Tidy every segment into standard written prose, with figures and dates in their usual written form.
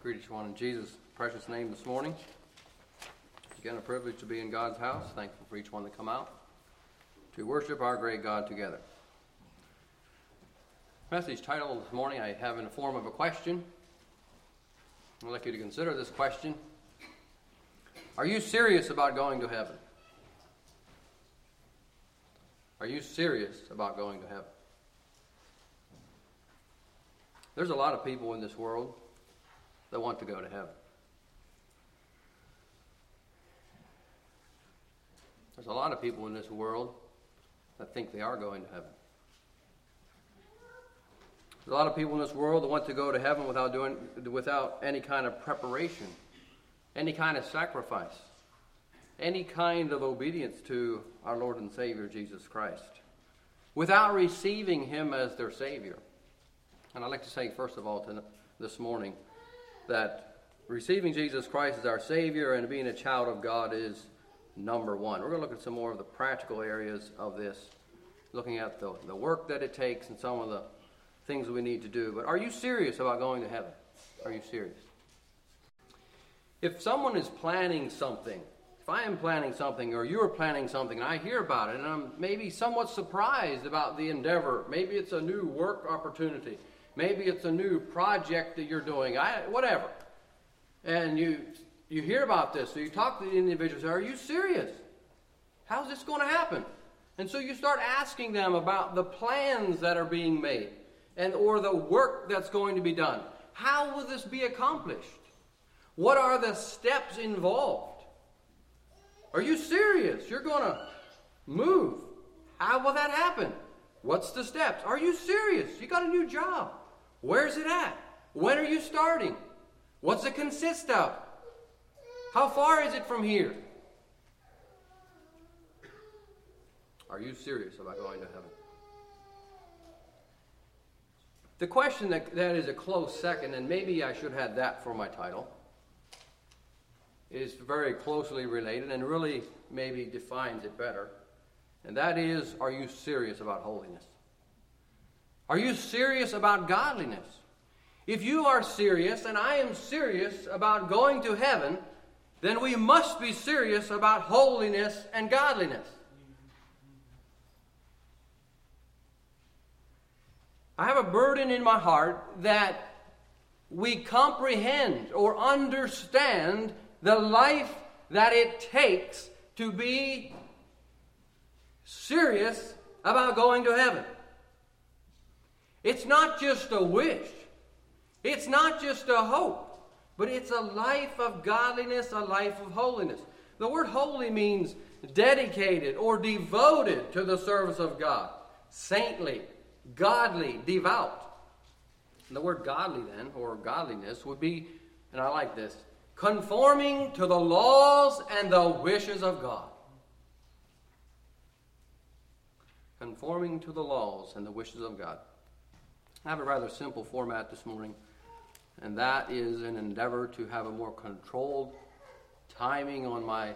Greet each one in Jesus' precious name this morning. Again, a privilege to be in God's house. Thankful for each one to come out to worship our great God together. Message title this morning I have in the form of a question. I'd like you to consider this question. Are you serious about going to heaven? Are you serious about going to heaven? There's a lot of people in this world that want to go to heaven. There's a lot of people in this world that think they are going to heaven. There's a lot of people in this world that want to go to heaven without any kind of preparation, any kind of sacrifice, any kind of obedience to our Lord and Savior Jesus Christ, without receiving Him as their Savior. And I'd like to say, first of all, this morning, that receiving Jesus Christ as our Savior and being a child of God is number one. We're going to look at some more of the practical areas of this, looking at the work that it takes and some of the things we need to do. But are you serious about going to heaven? Are you serious? If someone is planning something, if I am planning something or you're planning something and I hear about it and I'm maybe somewhat surprised about the endeavor, maybe it's a new work opportunity, maybe it's a new project that you're doing, whatever. And you hear about this, so you talk to the individuals, are you serious? How's this going to happen? And so you start asking them about the plans that are being made or the work that's going to be done. How will this be accomplished? What are the steps involved? Are you serious? You're going to move. How will that happen? What's the steps? Are you serious? You got a new job. Where's it at? When are you starting? What's it consist of? How far is it from here? Are you serious about going to heaven? The question that is a close second, and maybe I should have that for my title, is very closely related and really maybe defines it better. And that is, are you serious about holiness? Are you serious about godliness? If you are serious, and I am serious about going to heaven, then we must be serious about holiness and godliness. I have a burden in my heart that we comprehend or understand the life that it takes to be serious about going to heaven. It's not just a wish. It's not just a hope. But it's a life of godliness, a life of holiness. The word holy means dedicated or devoted to the service of God. Saintly, godly, devout. And the word godly then, or godliness, would be, and I like this, conforming to the laws and the wishes of God. Conforming to the laws and the wishes of God. I have a rather simple format this morning, and that is an endeavor to have a more controlled timing on my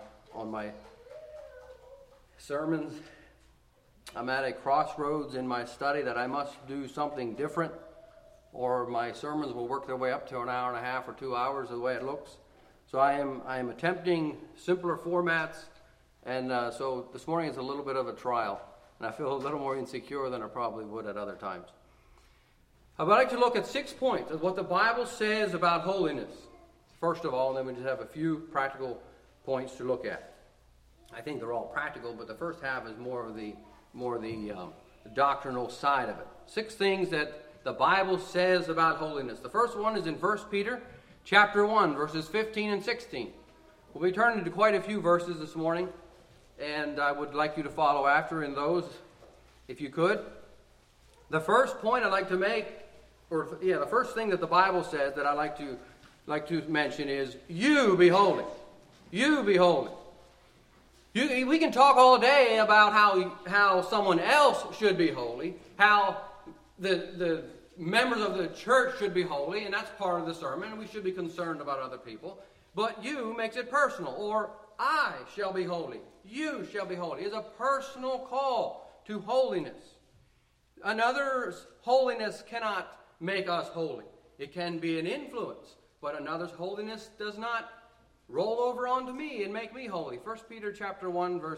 sermons. I'm at a crossroads in my study that I must do something different, or my sermons will work their way up to an hour and a half or 2 hours the way it looks. So I am attempting simpler formats, and so this morning is a little bit of a trial, and I feel a little more insecure than I probably would at other times. I'd like to look at 6 points of what the Bible says about holiness. First of all, and then we just have a few practical points to look at. I think they're all practical, but the first half is more of the doctrinal side of it. 6 things that the Bible says about holiness. The first one is in 1 Peter chapter 1, verses 15 and 16. We'll be turning to quite a few verses this morning, and I would like you to follow after in those, if you could. The first point I'd like to make, the first thing that the Bible says that I like to mention is, you be holy. You be holy. We can talk all day about how someone else should be holy, how the members of the church should be holy, and that's part of the sermon, and we should be concerned about other people. But you makes it personal, or I shall be holy. You shall be holy. It's a personal call to holiness. Another's holiness cannot make us holy. It can be an influence, but another's holiness does not roll over onto me and make me holy. 1 Peter chapter 1, verse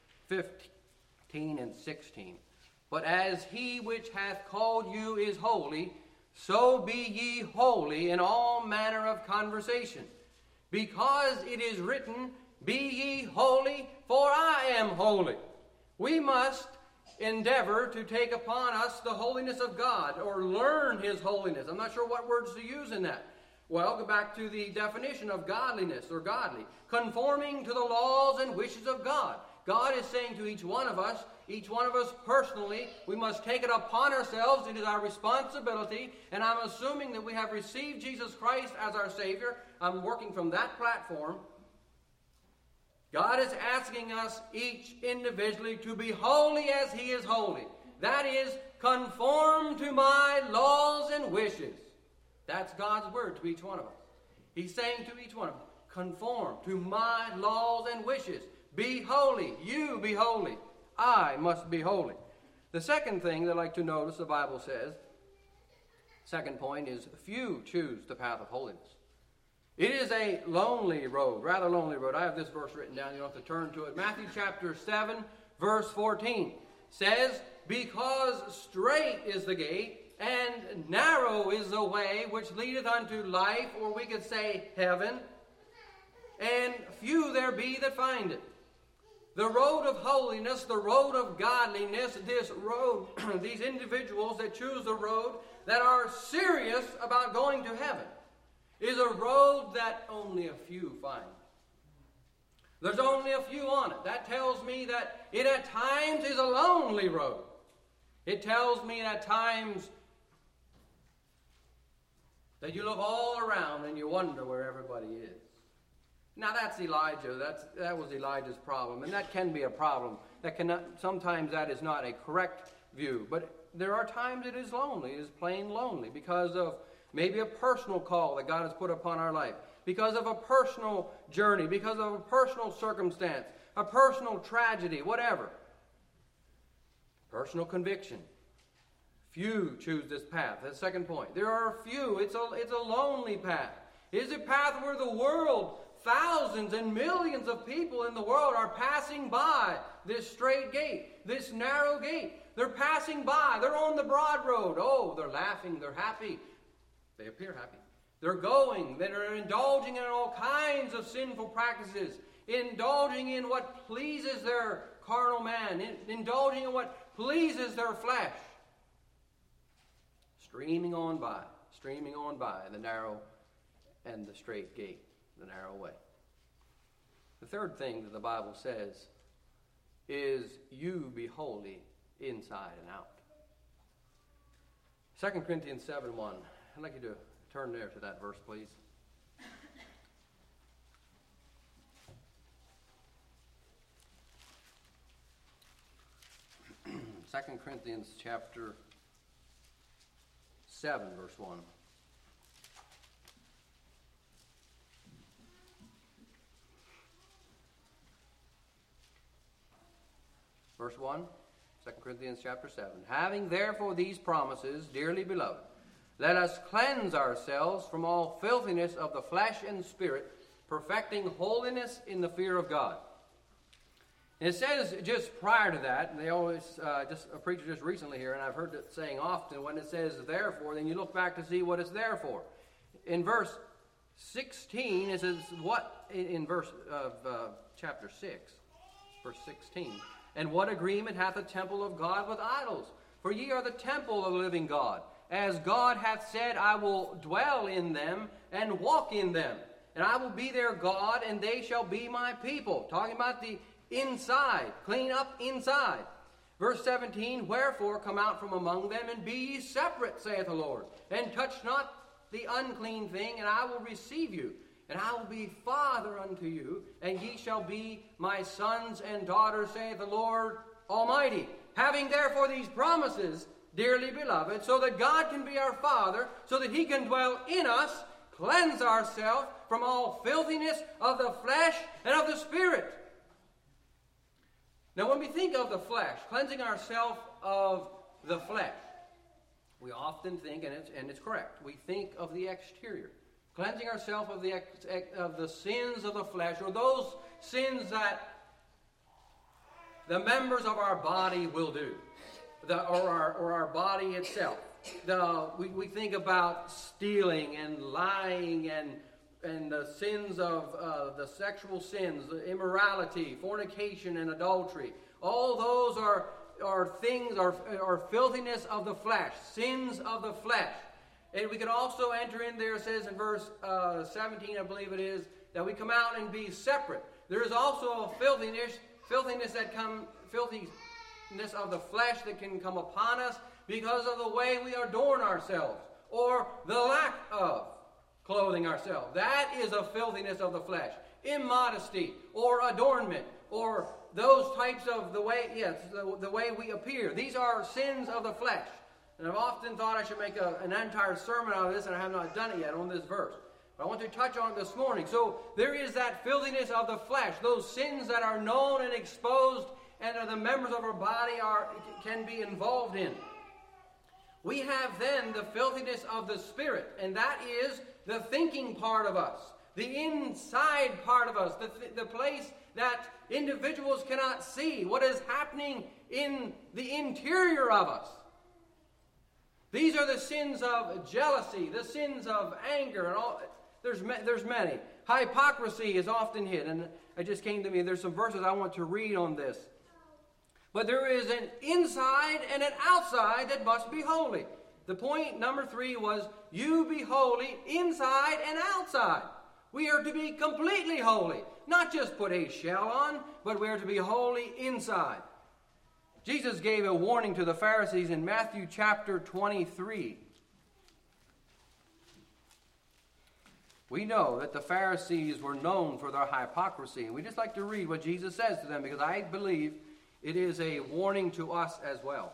15 and 16. But as he which hath called you is holy, so be ye holy in all manner of conversation. Because it is written, Be ye holy, for I am holy. We must endeavor to take upon us the holiness of God, or learn His holiness. I'm not sure what words to use in that. Well, go back to the definition of godliness or godly. Conforming to the laws and wishes of God. God is saying to each one of us personally, we must take it upon ourselves. It is our responsibility. And I'm assuming that we have received Jesus Christ as our Savior. I'm working from that platform. God is asking us each individually to be holy as He is holy. That is, conform to my laws and wishes. That's God's word to each one of us. He's saying to each one of us, conform to my laws and wishes. Be holy. You be holy. I must be holy. The second thing that I'd like to notice the Bible says, second point, is few choose the path of holiness. It is a lonely road, rather lonely road. I have this verse written down. You don't have to turn to it. Matthew chapter 7, verse 14 says, Because straight is the gate, and narrow is the way which leadeth unto life, or we could say heaven, and few there be that find it. The road of holiness, the road of godliness, this road, these individuals that choose the road that are serious about going to heaven, is a road that only a few find. There's only a few on it. That tells me that it at times is a lonely road. It tells me at times that you look all around and you wonder where everybody is. Now that's Elijah. That was Elijah's problem, and that can be a problem. Sometimes that is not a correct view, but there are times it is lonely. It is plain lonely because of maybe a personal call that God has put upon our life, because of a personal journey, because of a personal circumstance, a personal tragedy, whatever. Personal conviction. Few choose this path. That's the second point. There are few. It's a lonely path. It is a path where the world, thousands and millions of people in the world are passing by this straight gate, this narrow gate. They're passing by. They're on the broad road. Oh, they're laughing. They're happy. They appear happy. They're going. They're indulging in all kinds of sinful practices, indulging in what pleases their carnal man, indulging in what pleases their flesh. Streaming on by the narrow and the straight gate, the narrow way. The third thing that the Bible says is, you be holy inside and out. 2 Corinthians 7:1. I'd like you to turn there to that verse, please. 2 Corinthians chapter 7, verse 1. Verse 1, 2 Corinthians chapter 7. Having therefore these promises, dearly beloved, let us cleanse ourselves from all filthiness of the flesh and spirit, perfecting holiness in the fear of God. And it says just prior to that, and they always, a preacher just recently here, and I've heard it saying often, when it says therefore, then you look back to see what it's there for. In verse 16, it says, what, in verse of chapter 6, verse 16, and what agreement hath the temple of God with idols? For ye are the temple of the living God. As God hath said, I will dwell in them and walk in them. And I will be their God, and they shall be my people. Talking about the inside. Clean up inside. Verse 17, wherefore come out from among them, and be ye separate, saith the Lord. And touch not the unclean thing, and I will receive you. And I will be father unto you, and ye shall be my sons and daughters, saith the Lord Almighty. Having therefore these promises, dearly beloved, so that God can be our Father, so that He can dwell in us, cleanse ourselves from all filthiness of the flesh and of the spirit. Now when we think of the flesh, cleansing ourselves of the flesh, we often think, and it's correct, we think of the exterior. Cleansing ourselves of the sins of the flesh, or those sins that the members of our body will do, or our body itself. We think about stealing and lying and the sins of the sexual sins, the immorality, fornication, and adultery. All those are things, are filthiness of the flesh, sins of the flesh. And we could also enter in there, it says in verse 17, I believe it is, that we come out and be separate. There is also a filthiness of the flesh that can come upon us because of the way we adorn ourselves, or the lack of clothing ourselves. That is a filthiness of the flesh. Immodesty, or adornment, or those types of the way we appear. These are sins of the flesh. And I've often thought I should make an entire sermon out of this, and I have not done it yet on this verse. But I want to touch on it this morning. So there is that filthiness of the flesh, those sins that are known and exposed, and the members of our body can be involved in. We have then the filthiness of the spirit, and that is the thinking part of us, the inside part of us, the place that individuals cannot see, what is happening in the interior of us. These are the sins of jealousy, the sins of anger, and all. There's many. Hypocrisy is often hid, and it just came to me. There's some verses I want to read on this. But there is an inside and an outside that must be holy. The point number 3 was, you be holy inside and outside. We are to be completely holy. Not just put a shell on, but we are to be holy inside. Jesus gave a warning to the Pharisees in Matthew chapter 23. We know that the Pharisees were known for their hypocrisy. And we just like to read what Jesus says to them, because I believe it is a warning to us as well.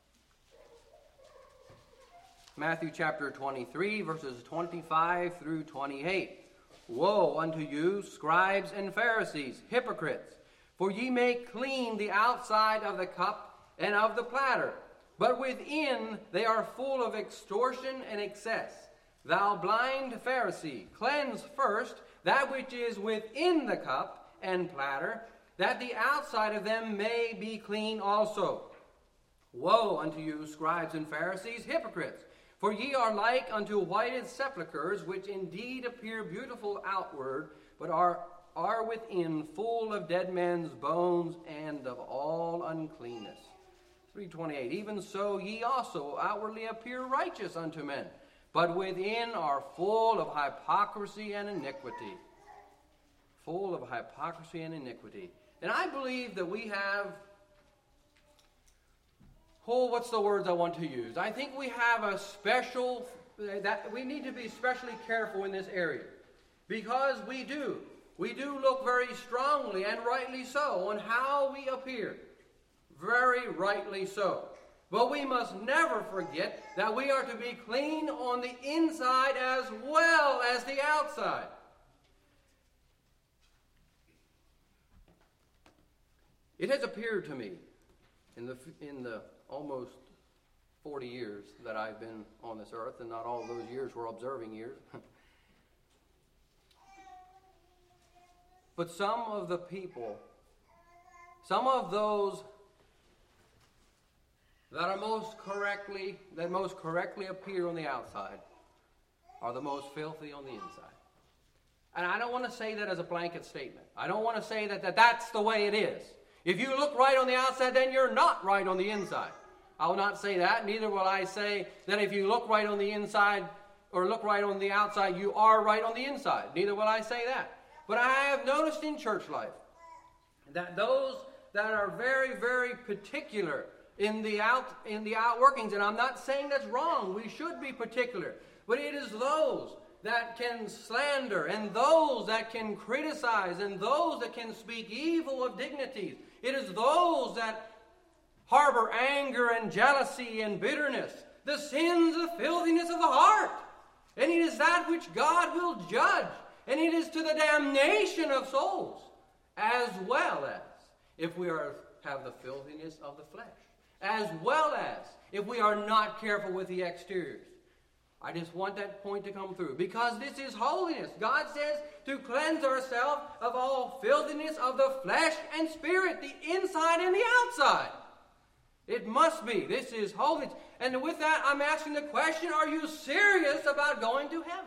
Matthew chapter 23, verses 25 through 28. Woe unto you, scribes and Pharisees, hypocrites! For ye make clean the outside of the cup and of the platter, but within they are full of extortion and excess. Thou blind Pharisee, cleanse first that which is within the cup and platter, that the outside of them may be clean also. Woe unto you, scribes and Pharisees, hypocrites! For ye are like unto whited sepulchres, which indeed appear beautiful outward, but are within full of dead men's bones and of all uncleanness. 3:28. Even so ye also outwardly appear righteous unto men, but within are full of hypocrisy and iniquity. Full of hypocrisy and iniquity. And I believe that we have, what's the words I want to use? I think we have a special, that we need to be especially careful in this area. Because we do look very strongly, and rightly so, on how we appear. Very rightly so. But we must never forget that we are to be clean on the inside as well as the outside. It has appeared to me in the almost 40 years that I've been on this earth, and not all of those years were observing years. But some of the people, some of those that most correctly appear on the outside are the most filthy on the inside. And I don't want to say that as a blanket statement. I don't want to say that that's the way it is. If you look right on the outside, then you're not right on the inside. I will not say that. Neither will I say that if you look right on the inside or look right on the outside, you are right on the inside. Neither will I say that. But I have noticed in church life that those that are very, very particular in the outworkings, and I'm not saying that's wrong. We should be particular. But it is those that can slander, and those that can criticize, and those that can speak evil of dignities. It is those that harbor anger and jealousy and bitterness, the sins, the filthiness of the heart. And it is that which God will judge. And it is to the damnation of souls, as well as if we have the filthiness of the flesh, as well as if we are not careful with the exteriors. I just want that point to come through. Because this is holiness. God says to cleanse ourselves of all filthiness of the flesh and spirit, the inside and the outside. It must be. This is holiness. And with that, I'm asking the question, are you serious about going to heaven?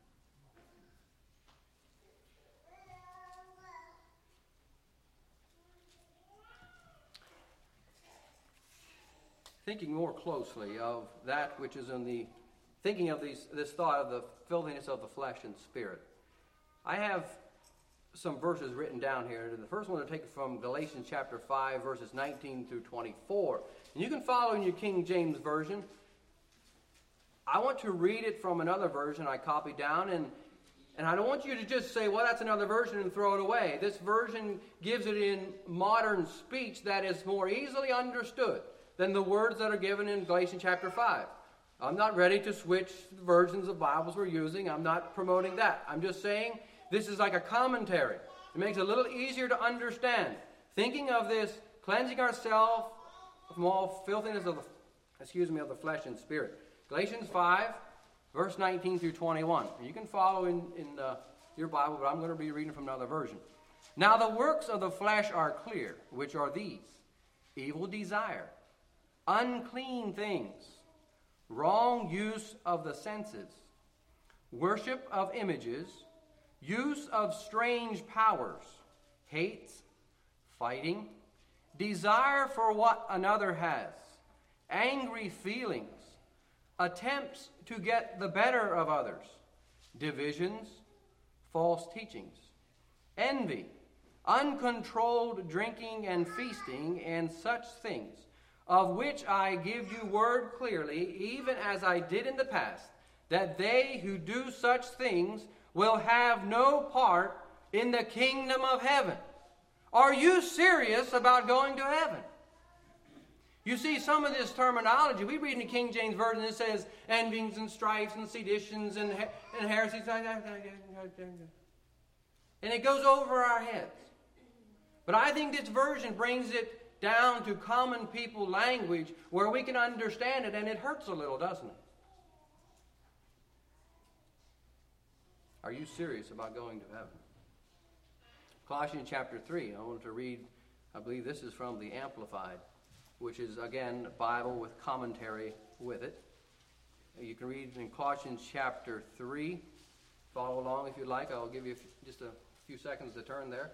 Thinking more closely of that which is in the thinking of this thought of the filthiness of the flesh and spirit. I have some verses written down here. The first one to take from Galatians chapter 5, verses 19 through 24. And you can follow in your King James Version. I want to read it from another version I copied down, and I don't want you to just say, well, that's another version and throw it away. This version gives it in modern speech that is more easily understood than the words that are given in Galatians chapter 5. I'm not ready to switch the versions of Bibles we're using. I'm not promoting that. I'm just saying this is like a commentary. It makes it a little easier to understand. Thinking of this, cleansing ourselves from all filthiness of the flesh and spirit. Galatians 5, verse 19 through 21. You can follow in your Bible, but I'm going to be reading from another version. Now the works of the flesh are clear, which are these: evil desire, unclean things, wrong use of the senses, worship of images, use of strange powers, hates, fighting, desire for what another has, angry feelings, attempts to get the better of others, divisions, false teachings, envy, uncontrolled drinking and feasting, and such things, of which I give you word clearly, even as I did in the past, that they who do such things will have no part in the kingdom of heaven. Are you serious about going to heaven? You see, some of this terminology, we read in the King James Version, it says envyings and strifes and seditions and heresies. And it goes over our heads. But I think this version brings it down to common people language where we can understand it, and it hurts a little, doesn't it? Are you serious about going to heaven? Colossians chapter 3, I want to read, I believe this is from the Amplified, which is, again, a Bible with commentary with it. You can read in Colossians chapter 3. Follow along if you'd like. I'll give you just a few seconds to turn there.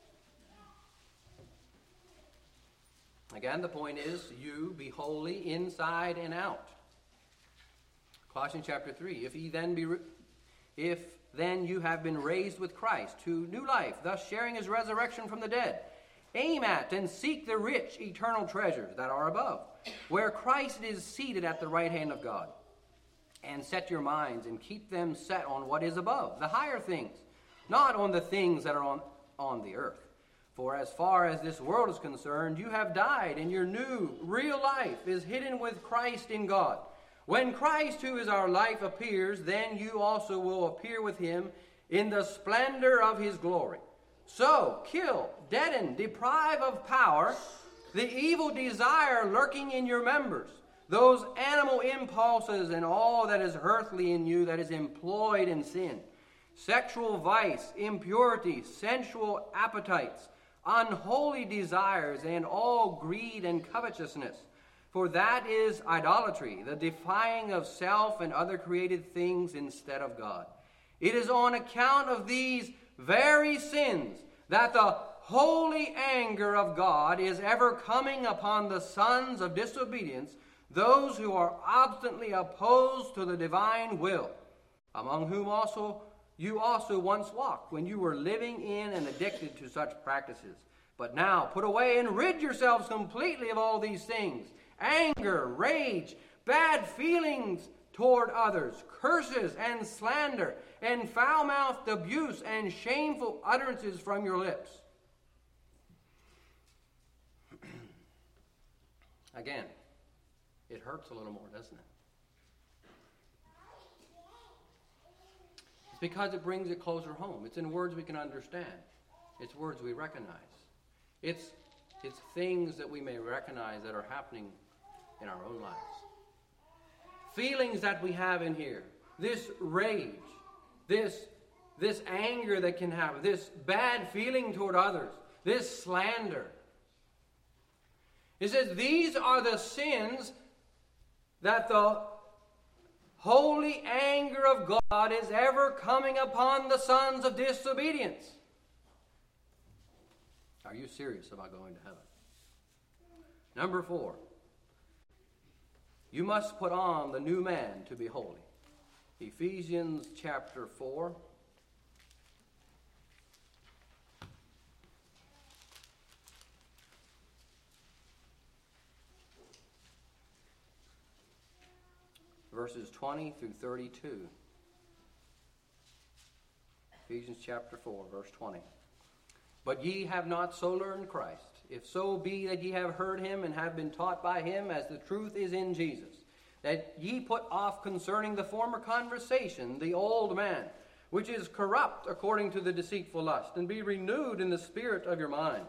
Again, the point is, you be holy inside and out. Colossians chapter 3. If then you have been raised with Christ to new life, thus sharing his resurrection from the dead, aim at and seek the rich eternal treasures that are above, where Christ is seated at the right hand of God. And set your minds and keep them set on what is above, the higher things, not on the things that are on the earth. For as far as this world is concerned, you have died, and your new, real life is hidden with Christ in God. When Christ, who is our life, appears, then you also will appear with him in the splendor of his glory. So, kill, deaden, deprive of power the evil desire lurking in your members, those animal impulses and all that is earthly in you that is employed in sin, sexual vice, impurity, sensual appetites, unholy desires, and all greed and covetousness. For that is idolatry, the defying of self and other created things instead of God. It is on account of these very sins that the holy anger of God is ever coming upon the sons of disobedience, those who are obstinately opposed to the divine will, among whom you also once walked, when you were living in and addicted to such practices. But now put away and rid yourselves completely of all these things: anger, rage, bad feelings toward others, curses and slander, and foul-mouthed abuse and shameful utterances from your lips. Again, it hurts a little more, doesn't it? It's because it brings it closer home. It's in words we can understand. It's words we recognize. It's things that we may recognize that are happening in our own lives. feelings that we have in here, this rage, this anger that can happen, this bad feeling toward others, this slander. He says these are the sins that the holy anger of God is ever coming upon the sons of disobedience. Are you serious about going to heaven? Number 4. You must put on the new man to be holy. Ephesians chapter 4. Verses 20 through 32. Ephesians chapter 4, verse 20. But ye have not so learned Christ, if so be that ye have heard him and have been taught by him, as the truth is in Jesus, that ye put off concerning the former conversation the old man, which is corrupt according to the deceitful lust, and be renewed in the spirit of your mind.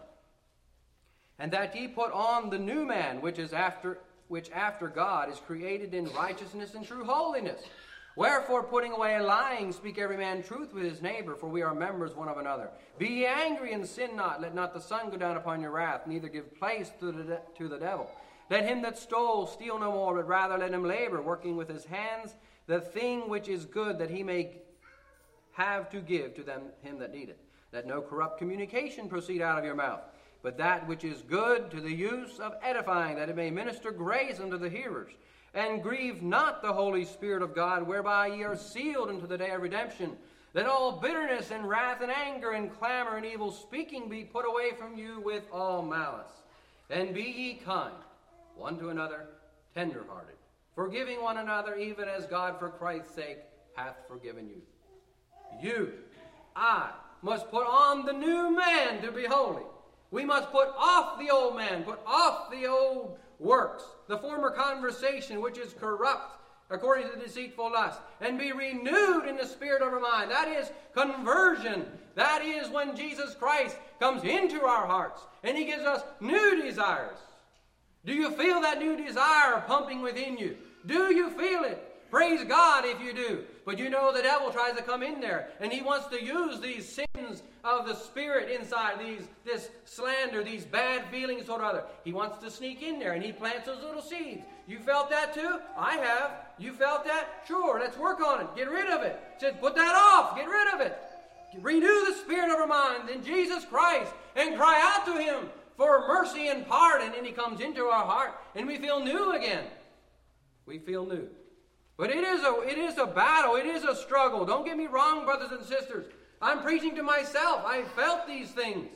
And that ye put on the new man, which after God is created in righteousness and true holiness. Wherefore, putting away lying, speak every man truth with his neighbor, for we are members one of another. Be ye angry and sin not. Let not the sun go down upon your wrath, neither give place to the devil. Let him that stole steal no more, but rather let him labor, working with his hands the thing which is good, that he may have to give to him that needeth. Let no corrupt communication proceed out of your mouth, but that which is good to the use of edifying, that it may minister grace unto the hearers. And grieve not the Holy Spirit of God, whereby ye are sealed unto the day of redemption. Let all bitterness and wrath and anger and clamor and evil speaking be put away from you with all malice. And be ye kind one to another, tenderhearted, forgiving one another, even as God for Christ's sake hath forgiven you. You, I, must put on the new man to be holy. We must put off the old man, put off the old works, the former conversation which is corrupt according to the deceitful lust, and be renewed in the spirit of our mind. That is conversion. That is when Jesus Christ comes into our hearts and he gives us new desires. Do you feel that new desire pumping within you? Do you feel it? Praise God if you do. But you know the devil tries to come in there, and he wants to use these sins of the spirit inside, this slander, these bad feelings toward others. He wants to sneak in there, and he plants those little seeds. You felt that too? I have. You felt that? Sure, let's work on it. Get rid of it. Says, put that off. Get rid of it. Renew the spirit of our mind in Jesus Christ, and cry out to him for mercy and pardon, and he comes into our heart, and we feel new again. We feel new. But it is a battle. It is a struggle. Don't get me wrong, brothers and sisters. I'm preaching to myself. I felt these things.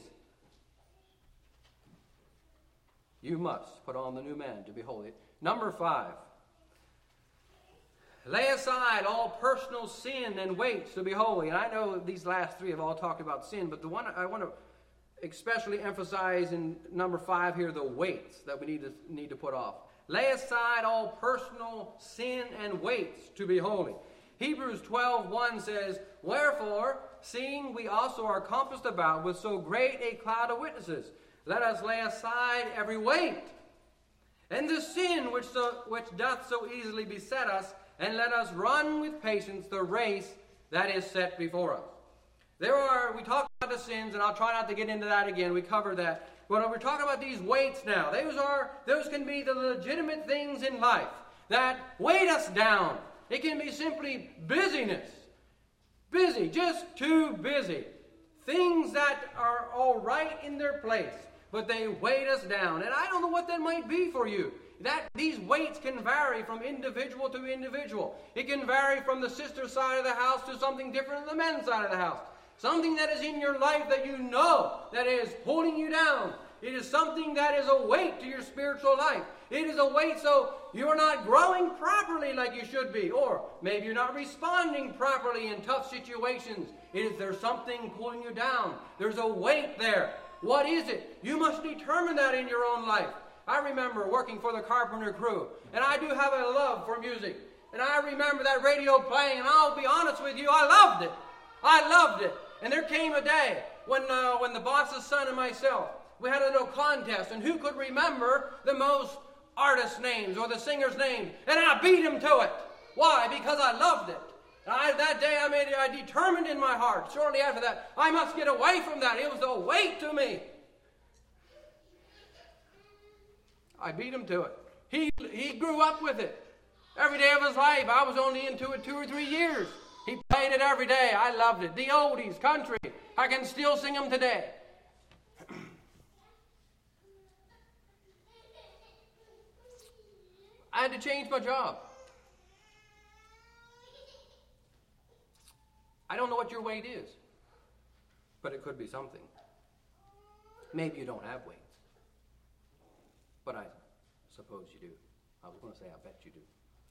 You must put on the new man to be holy. Number 5. Lay aside all personal sin and weights to be holy. And I know these last 3 have all talked about sin, but the one I want to especially emphasize in number 5 here, the weights that we need to put off. Lay aside all personal sin and weights to be holy. Hebrews 12:1 says, Wherefore, seeing we also are compassed about with so great a cloud of witnesses, let us lay aside every weight, and the sin which doth so easily beset us, and let us run with patience the race that is set before us. We talked about the sins, and I'll try not to get into that again. We covered that. But we're talking about these weights now. Those can be the legitimate things in life that weight us down. It can be simply busyness. Busy, just too busy. Things that are all right in their place, but they weight us down. And I don't know what that might be for you. These weights can vary from individual to individual. It can vary from the sister side of the house to something different than the men's side of the house. Something that is in your life that you know that is holding you down. It is something that is a weight to your spiritual life. It is a weight so you're not growing properly like you should be. Or maybe you're not responding properly in tough situations. There's something pulling you down. There's a weight there. What is it? You must determine that in your own life. I remember working for the Carpenter Crew, and I do have a love for music. And I remember that radio playing, and I'll be honest with you, I loved it. I loved it. And there came a day when the boss's son and myself, we had a little contest, and who could remember the most artists' names or the singers' names, and I beat them to it. Why? Because I loved it. That day I determined in my heart, shortly after that, I must get away from that. It was a weight to me. I beat him to it. He grew up with it. Every day of his life, I was only into it 2 or 3 years. He played it every day. I loved it. The oldies, country, I can still sing them today. I had to change my job. I don't know what your weight is, but it could be something. Maybe you don't have weights, but I suppose you do. I was going to say, I bet you do.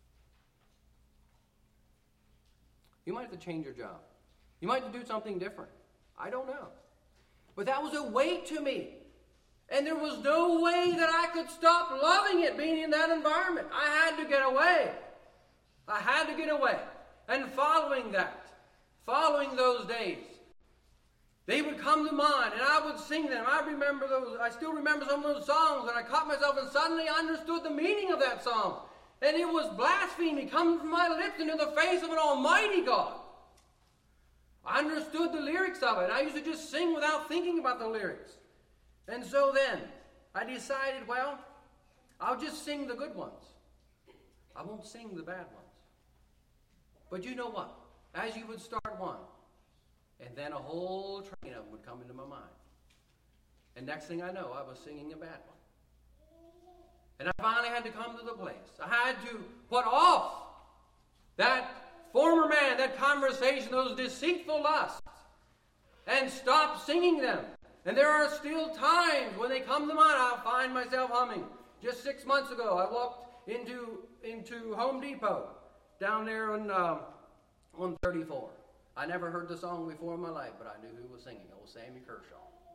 You might have to change your job. You might have to do something different. I don't know. But that was a weight to me. And there was no way that I could stop loving it being in that environment. I had to get away. I had to get away. And following those days, they would come to mind and I would sing them. I still remember some of those songs, and I caught myself and suddenly I understood the meaning of that song. And it was blasphemy coming from my lips into the face of an almighty God. I understood the lyrics of it. I used to just sing without thinking about the lyrics. And so then, I decided, well, I'll just sing the good ones. I won't sing the bad ones. But you know what? As you would start one, and then a whole train of them would come into my mind. And next thing I know, I was singing a bad one. And I finally had to come to the place. I had to put off that former man, that conversation, those deceitful lusts, and stop singing them. And there are still times when they come to mind, I'll find myself humming. Just 6 months ago, I walked into Home Depot down there on 134. I never heard the song before in my life, but I knew who was singing. Old Sammy Kershaw.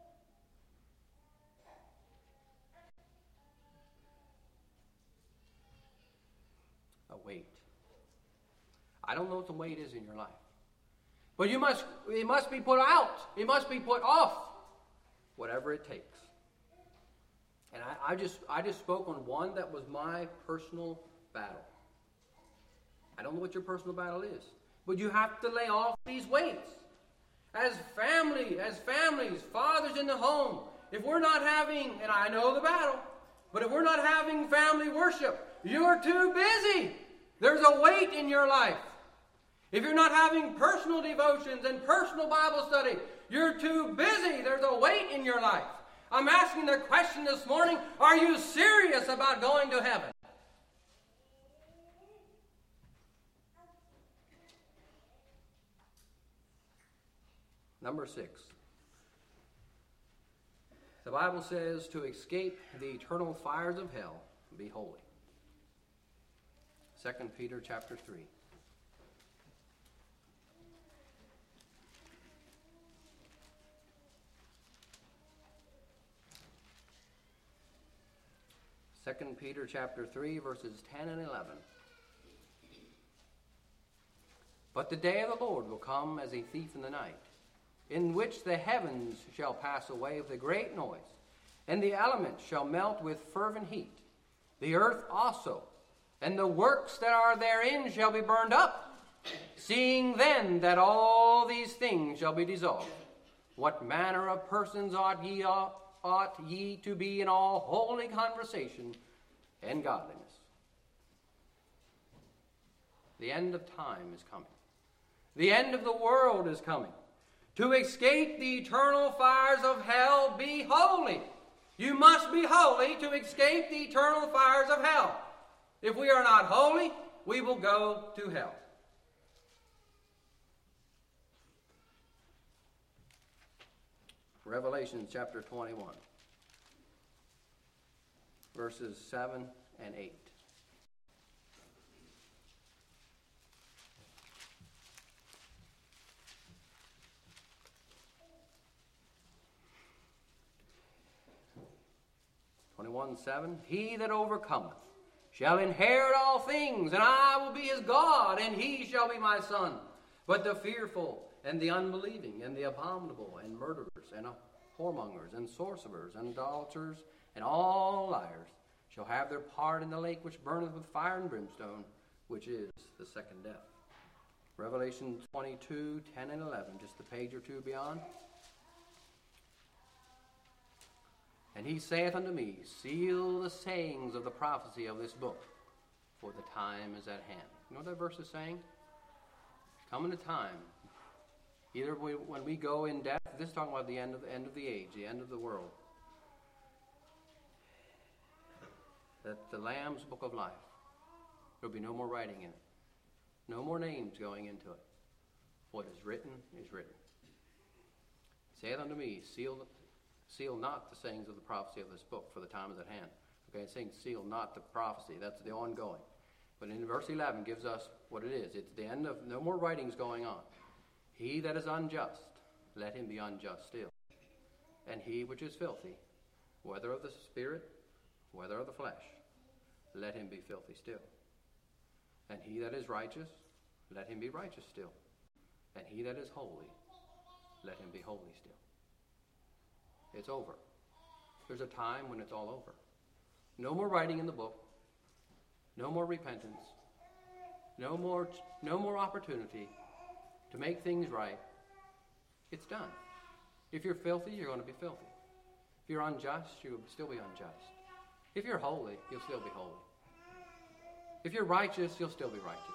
A weight. I don't know what the weight is in your life, but it must be put out. It must be put off. Whatever it takes. And I just spoke on one that was my personal battle. I don't know what your personal battle is, but you have to lay off these weights. As families, fathers in the home, if we're not having, and I know the battle, but if we're not having family worship, you're too busy. There's a weight in your life. If you're not having personal devotions and personal Bible study, you're too busy. There's a weight in your life. I'm asking the question this morning, are you serious about going to heaven? Number 6. The Bible says to escape the eternal fires of hell, be holy. 2 Peter chapter 3. Second Peter chapter 3, verses 10 and 11. But the day of the Lord will come as a thief in the night, in which the heavens shall pass away with a great noise, and the elements shall melt with fervent heat. The earth also, and the works that are therein shall be burned up. Seeing then that all these things shall be dissolved, what manner of persons ought ye to be in all holy conversation and godliness? The end of time is coming. The end of the world is coming. To escape the eternal fires of hell, be holy. You must be holy to escape the eternal fires of hell. If we are not holy, we will go to hell. Revelation chapter 21, verses 7 and 8. He that overcometh shall inherit all things, and I will be his God, and he shall be my son. But the fearful, and the unbelieving, and the abominable, and murderers, and whoremongers, and sorcerers, and idolaters, and all liars, shall have their part in the lake which burneth with fire and brimstone, which is the second death. Revelation 22, 10 and 11, just a page or two beyond. And he saith unto me, seal the sayings of the prophecy of this book, for the time is at hand. You know what that verse is saying? Coming a time, either when we go in death, this is talking about the end of the age, the end of the world, that the Lamb's book of life, there will be no more writing in it. No more names going into it. What is written is written. He saith unto me, seal not the sayings of the prophecy of this book, for the time is at hand. Okay, it's saying seal not the prophecy. That's the ongoing. But in verse 11 gives us what it is. It's the end of no more writings going on. He that is unjust, let him be unjust still. And he which is filthy, whether of the spirit, whether of the flesh, let him be filthy still. And he that is righteous, let him be righteous still. And he that is holy, let him be holy still. It's over. There's a time when it's all over. No more writing in the book. No more repentance. No more opportunity to make things right. It's done. If you're filthy, you're going to be filthy. If you're unjust, you'll still be unjust. If you're holy, you'll still be holy. If you're righteous, you'll still be righteous.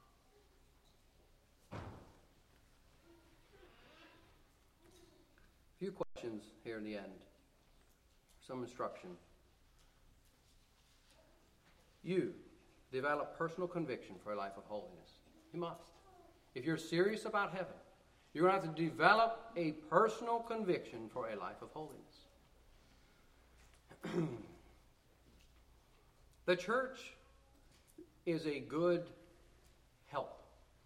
A few questions here in the end. Some instruction. You develop personal conviction for a life of holiness. You must. If you're serious about heaven, you're going to have to develop a personal conviction for a life of holiness. The church is a good help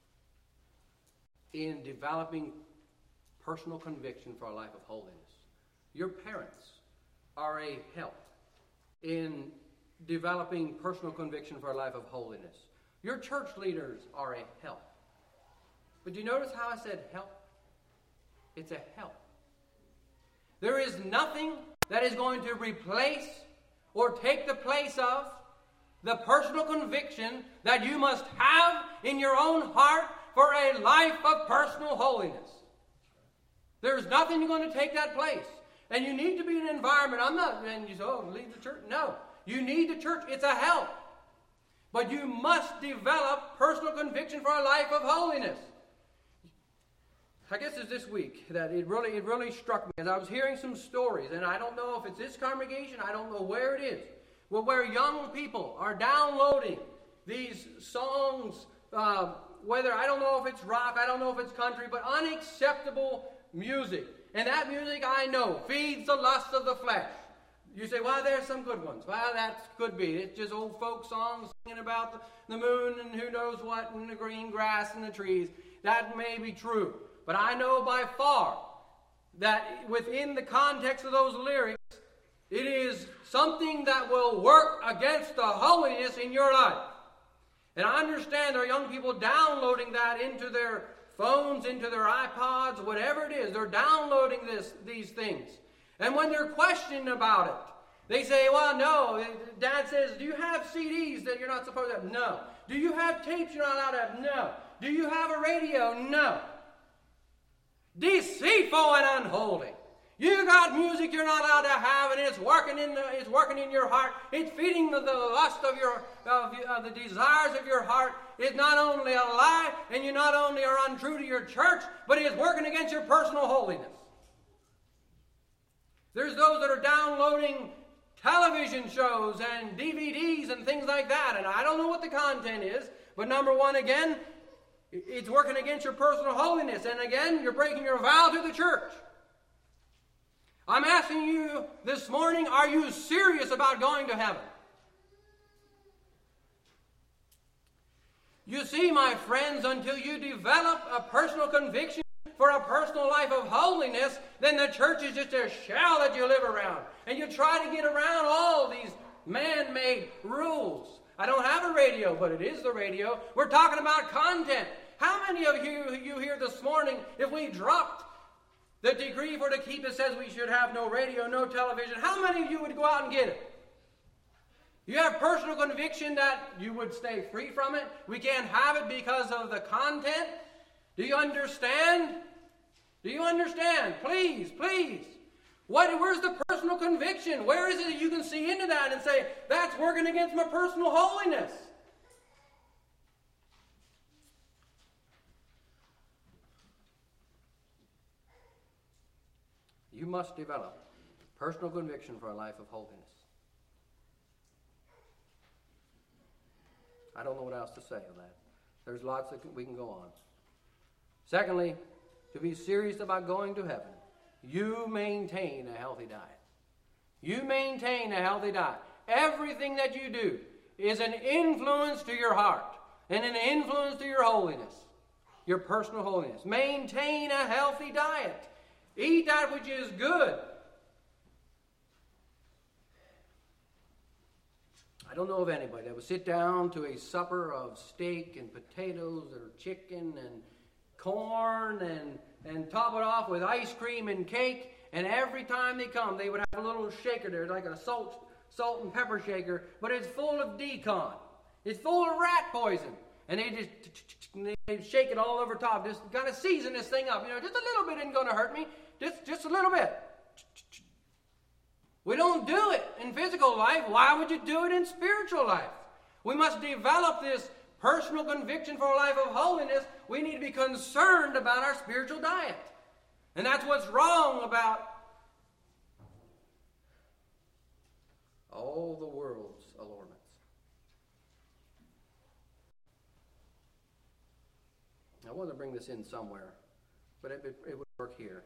in developing personal conviction for a life of holiness. Your parents are a help in developing personal conviction for a life of holiness. Your church leaders are a help. But do you notice how I said help? It's a help. There is nothing that is going to replace or take the place of the personal conviction that you must have in your own heart for a life of personal holiness. There's nothing going to take that place. And you need to be in an environment. And you say, oh, leave the church. No. You need the church. It's a help. But you must develop personal conviction for a life of holiness. I guess it's this week that it really struck me as I was hearing some stories, and I don't know if it's this congregation, I don't know where it is, where young people are downloading these songs, whether, I don't know if it's rock, I don't know if it's country, but unacceptable music. And that music, I know, feeds the lust of the flesh. You say, well, there's some good ones. Well, that could be. It's just old folk songs singing about the moon and who knows what and the green grass and the trees. That may be true. But I know by far that within the context of those lyrics, it is something that will work against the holiness in your life. And I understand there are young people downloading that into their phones, into their iPods, whatever it is. They're downloading these things. And when they're questioned about it, they say, well, no. Dad says, do you have CDs that you're not supposed to have? No. Do you have tapes you're not allowed to have? No. Do you have a radio? No. Deceitful and unholy. You got music you're not allowed to have, and it's working in your heart. It's feeding the lust of the desires of your heart. It's not only a lie, and you not only are untrue to your church, but it is working against your personal holiness. There's those that are downloading television shows and DVDs and things like that, and I don't know what the content is, but number one, again, it's working against your personal holiness, and again, you're breaking your vow to the church. I'm asking you this morning, are you serious about going to heaven? You see, my friends, until you develop a personal conviction for a personal life of holiness, then the church is just a shell that you live around. And you try to get around all these man-made rules. I don't have a radio, but it is the radio. We're talking about content. How many of you here this morning, if we dropped the decree for the keep that says we should have no radio, no television, how many of you would go out and get it? You have personal conviction that you would stay free from it. We can't have it because of the content. Do you understand? Do you understand? Please, please. Where's the personal conviction? Where is it that you can see into that and say, that's working against my personal holiness? You must develop personal conviction for a life of holiness. I don't know what else to say on that. There's lots that we can go on. Secondly, to be serious about going to heaven, you maintain a healthy diet. You maintain a healthy diet. Everything that you do is an influence to your heart and an influence to your holiness, your personal holiness. Maintain a healthy diet. Eat that which is good. I don't know of anybody that would sit down to a supper of steak and potatoes or chicken and corn and top it off with ice cream and cake, and every time they come they would have a little shaker there, like a salt and pepper shaker, but it's full of decon. It's full of rat poison. And they shake it all over top. Just kind of season this thing up. Just a little bit isn't going to hurt me. Just a little bit. We don't do it in physical life. Why would you do it in spiritual life? We must develop this personal conviction for a life of holiness. We need to be concerned about our spiritual diet. And that's what's wrong about all the world's allurements. I want to bring this in somewhere, but it would work here.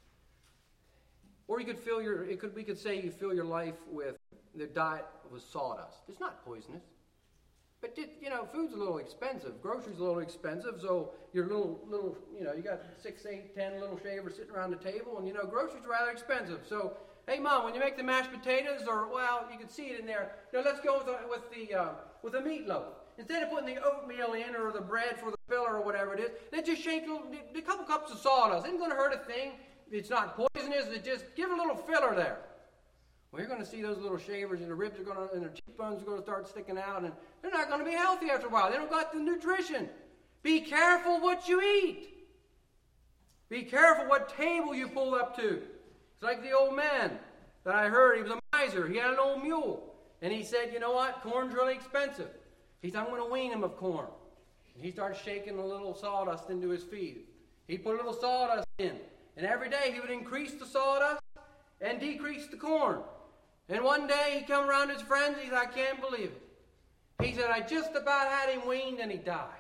Or you could we could say you fill your life with the diet with sawdust. It's not poisonous. But food's a little expensive. Groceries a little expensive, so your little you got 6, 8, 10 little shavers sitting around the table, and groceries are rather expensive. So, hey Mom, when you make the mashed potatoes, you can see it in there. Let's go with the meatloaf. Instead of putting the oatmeal in or the bread for the filler or whatever it is, then just shake a couple cups of sawdust. It ain't going to hurt a thing. It's not poisonous. It just give a little filler there. Well, you're going to see those little shavers, and the ribs and the cheekbones are going to start sticking out, and they're not going to be healthy after a while. They don't got the nutrition. Be careful what you eat. Be careful what table you pull up to. It's like the old man that I heard. He was a miser. He had an old mule, and he said, "You know what? Corn's really expensive." He said, "I'm going to wean him of corn." And he started shaking a little sawdust into his feed. He'd put a little sawdust in, and every day he would increase the sawdust and decrease the corn. And one day he come around his friends, he said, "I can't believe it." He said, "I just about had him weaned and he died."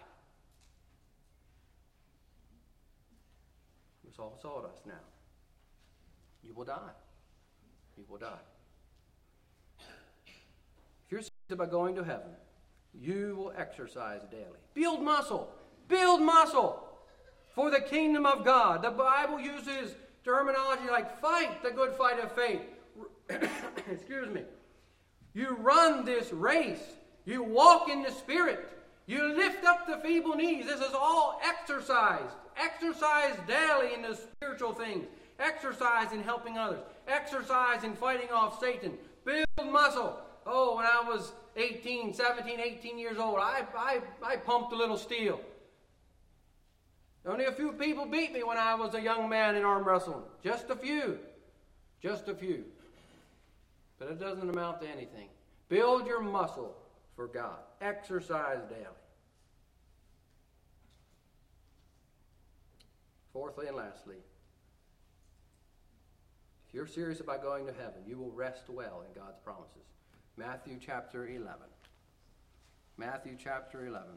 It's all sawdust now. You will die. You will die. If you're serious about going to heaven, you will exercise daily. Build muscle. Build muscle for the kingdom of God. The Bible uses terminology like fight the good fight of faith. Excuse me. You run this race. You walk in the Spirit. You lift up the feeble knees. This is all exercise. Exercise daily in the spiritual things. Exercise in helping others. Exercise in fighting off Satan. Build muscle. Oh, when I was 17, 18 years old, I pumped a little steel. Only a few people beat me when I was a young man in arm wrestling. Just a few. Just a few. But it doesn't amount to anything. Build your muscle for God. Exercise daily. Fourthly and lastly, if you're serious about going to heaven, you will rest well in God's promises. Matthew chapter 11. Matthew chapter 11.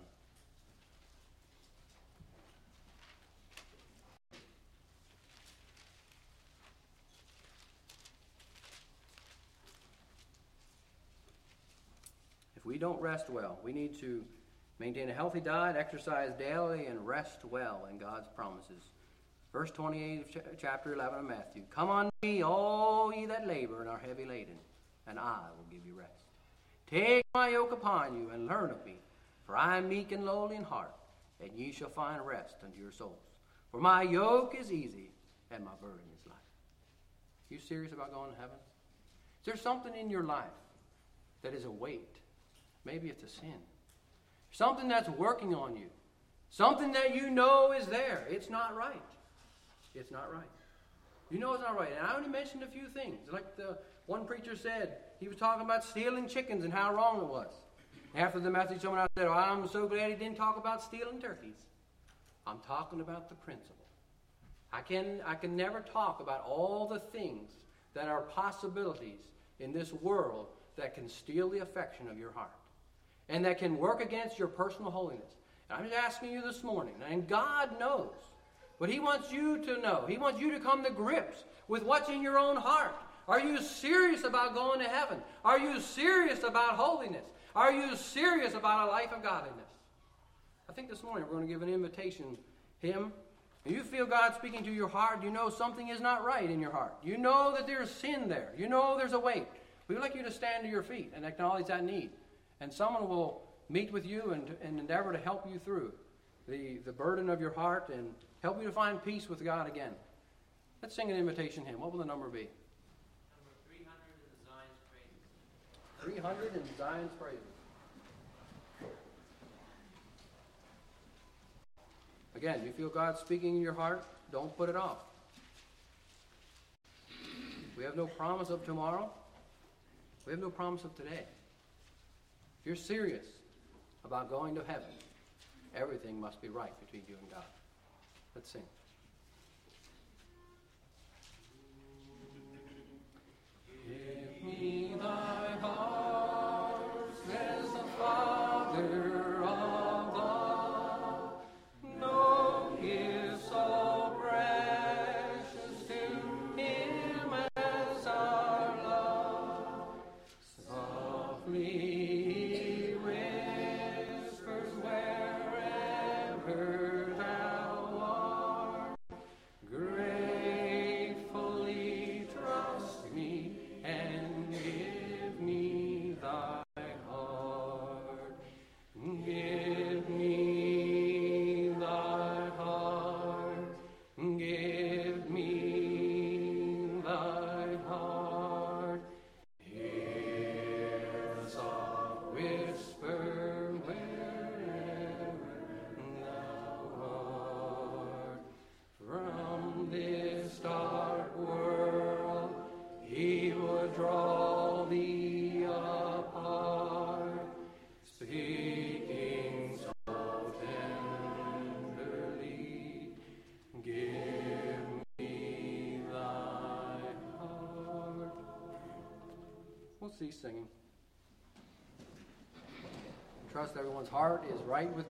If we don't rest well, we need to maintain a healthy diet, exercise daily, and rest well in God's promises. Verse 28 of chapter 11 of Matthew. "Come unto me, all ye that labor and are heavy laden, and I will give you rest. Take my yoke upon you, and learn of me, for I am meek and lowly in heart, and ye shall find rest unto your souls. For my yoke is easy, and my burden is light." Are you serious about going to heaven? Is there something in your life that is a weight Maybe it's a sin. Something that's working on you. Something that you know is there. It's not right. It's not right. You know it's not right. And I only mentioned a few things. Like the one preacher said, he was talking about stealing chickens and how wrong it was. After the message, someone else said, oh, I'm so glad he didn't talk about stealing turkeys. I'm talking about the principle. I can never talk about all the things that are possibilities in this world that can steal the affection of your heart and that can work against your personal holiness. And I'm just asking you this morning, and God knows, but He wants you to know. He wants you to come to grips with what's in your own heart. Are you serious about going to heaven? Are you serious about holiness? Are you serious about a life of godliness? I think this morning we're going to give an invitation, hymn. And you feel God speaking to your heart. You know something is not right in your heart. You know that there's sin there. You know there's a weight. We'd like you to stand to your feet and acknowledge that need. And someone will meet with you and endeavor to help you through the burden of your heart and help you to find peace with God again. Let's sing an invitation hymn. What will the number be? Number 300 in Zion's Praises. 300 in Zion's Praises. Again, you feel God speaking in your heart, don't put it off. We have no promise of tomorrow. We have no promise of today. If you're serious about going to heaven, everything must be right between you and God. Let's sing. Give me thy heart, says the Father of love. No gift so precious to Him as our love. Softly He whispers wherever thou art. Gratefully trust me and give me thy heart. Give me thy heart. Give me thy heart. Hear the soft whisper wherever thou art. From this dark world He would draw thee apart, speaking so tenderly. Give me thy heart. We'll cease singing. Trust everyone's heart is right with